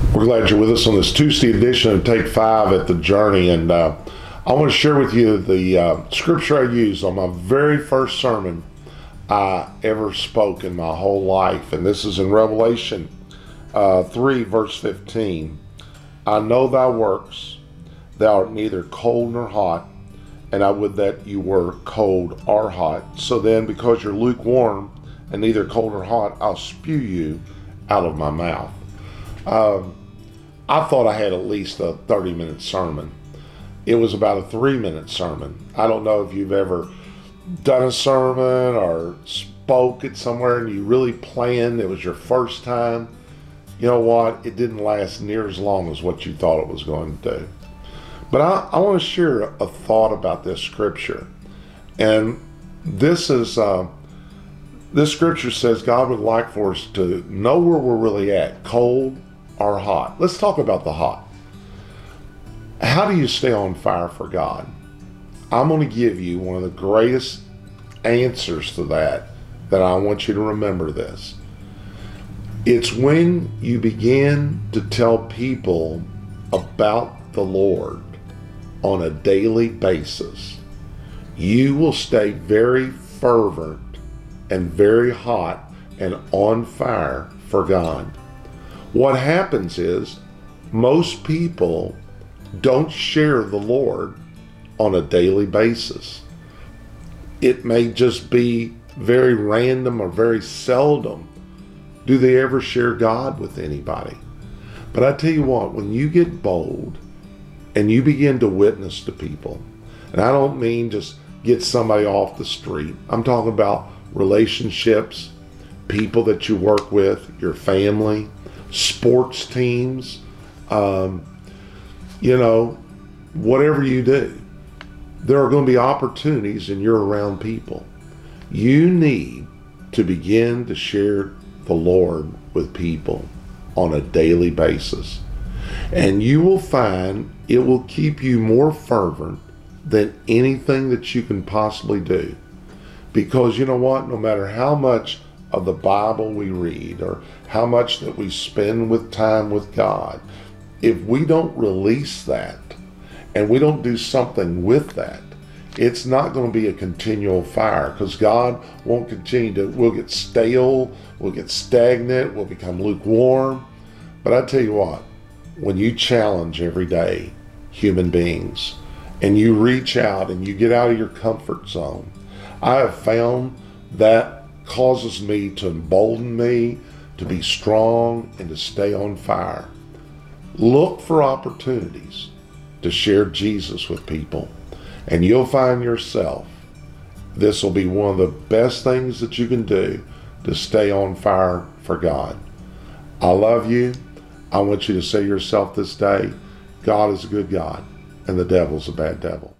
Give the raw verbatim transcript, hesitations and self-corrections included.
We're glad you're with us on this Tuesday edition of Take Five at the Journey, and uh, I want to share with you the uh, scripture I used on my very first sermon I ever spoke in my whole life, and this is in Revelation uh, three, verse fifteen. I know thy works, thou art neither cold nor hot, and I would that you were cold or hot. So then, because you're lukewarm and neither cold nor hot, I'll spew you out of my mouth. Um, I thought I had at least a thirty minute sermon. It was about a three minute sermon. I don't know if you've ever done a sermon or spoke it somewhere and you really planned, it was your first time. You know what? It didn't last near as long as what you thought it was going to do. But I, I want to share a thought about this scripture. And this is, uh, this scripture says God would like for us to know where we're really at, cold or hot. Let's talk about the hot. How do you stay on fire for God? I'm going to give you one of the greatest answers to that, that I want you to remember this. It's when you begin to tell people about the Lord on a daily basis. You will stay very fervent and very hot and on fire for God. What happens is most people don't share the Lord on a daily basis. It may just be very random or very seldom do they ever share God with anybody. But I tell you what, when you get bold and you begin to witness to people, and I don't mean just get somebody off the street, I'm talking about relationships, people that you work with, your family, sports teams, um, you know, whatever you do, there are going to be opportunities and you're around people. You need to begin to share the Lord with people on a daily basis. And you will find it will keep you more fervent than anything that you can possibly do. Because you know what? No matter how much of the Bible we read or how much that we spend with time with God, if we don't release that and we don't do something with that, it's not going to be a continual fire, because God won't continue to, we'll get stale, we'll get stagnant, we'll become lukewarm. But I tell you what, when you challenge every day human beings and you reach out and you get out of your comfort zone, I have found that causes me to embolden me to be strong and to stay on fire. Look for opportunities to share Jesus with people, and you'll find yourself, this will be one of the best things that you can do to stay on fire for God. I love you. I want you to say to yourself this day, God is a good God and the devil's a bad devil.